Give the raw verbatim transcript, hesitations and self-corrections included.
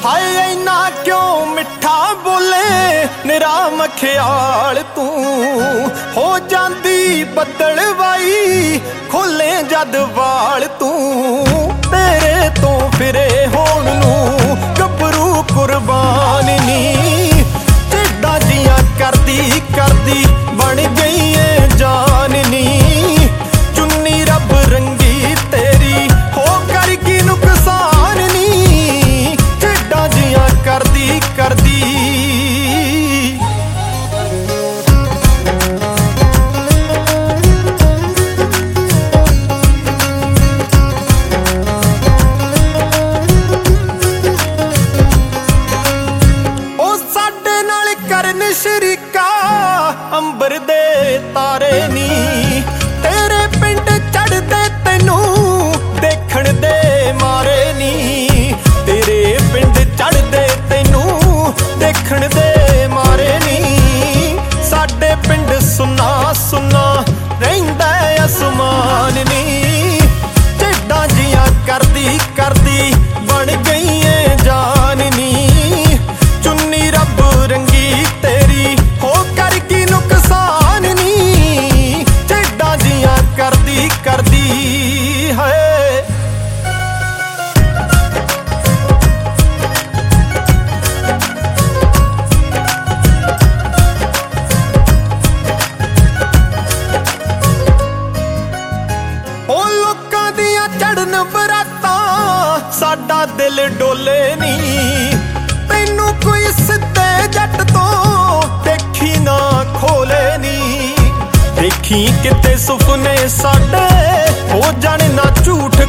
ਹਾਏ ਇੰਨਾ ਕਿਉਂ ਮਿੱਠਾ ਬੋਲੇ ਨਿਰਾ ਮਖਿਆਲ ਤੂੰ ਹੋ ਜਾਂਦੀ ਬੱਦਲਵਾਈ ਖੋਲੇ ਜਦ ਵਾਲ ਤੂੰ ਤੇਰੇ ਤੋਂ ਫਿਰੇ ਹੋਣ ਨੂੰ ਗੱਭਰੂ ਕੁਰਬਾਨ ਨੀ ਢਿੱਡਾਂ ਜੀਆਂ ਕਰਦੀ ਕਰਦੀ ਬਣ ਗਈ ਏ ਜਾਨ ਨੀ ਚੁੰਨੀ ਰੱਬ ਰੰਗੀ ਤੇਰੀ ਹੋ ਕਰ ਕੀ ਨੁਕਸਾਨ ਨੀ ਢਿੱਡਾਂ ਜੀਆਂ ਕਰਦੀ ਕਰਦੀ ਸ਼ਰੀਕਾ ਅੰਬਰ ਦੇ ਤਾਰੇ ਨੀ ਤੇਰੇ ਪਿੰਡ ਚੜਦੇ ਤੈਨੂੰ ਦੇਖਣ ਦੇ ਮਾਰੇ ਨੀ ਤੇਰੇ ਪਿੰਡ ਚੜਦੇ ਤੈਨੂੰ ਦੇਖਣ ਦੇ ਮਾਰੇ ਨੀ ਸਾਡੇ ਪਿੰਡ ਸੁੰਨਾ ਸੁੰਨਾ ਰਹਿੰਦਾ ਅਸਮਾਨ ਨੀ ਢਿੱਡਾਂ ਜੀਆਂ ਕਰਦੀ ਕਰਦੀ ਬਣ ਗਈ ਏ ਜਾਨ ਨੀ ਚੁੰਨੀ ਰੱਬ ਰੰਗੀ ਤੇਰੀ ਹੋ ਕਰ ਕੀ ਨੁਕਸਾਨ ਨੀ ਢਿੱਡਾਂ ਜੀਆਂ ਕਰਦੀ ਕਰਦੀ ਹੈ। ਉਹ ਲੋਕਾਂ ਦੀਆਂ ਚੜਨ ਬਰਾਤਾਂ ਸਾਡਾ ਦਿਲ ਡੋਲੇ ਨੀ ਤੈਨੂੰ ਕੋਈ ਸਿੱਧੇ ਜੱਟ ਤੋਂ ਦੇਖੀ ਨਾ ਖੋਲੇ ਨੀ ਦੇਖੀ ਕਿਤੇ ਸੁਪਨੇ ਸਾਡੇ ਹੋ ਜਾਣ ਨਾ ਝੂਠ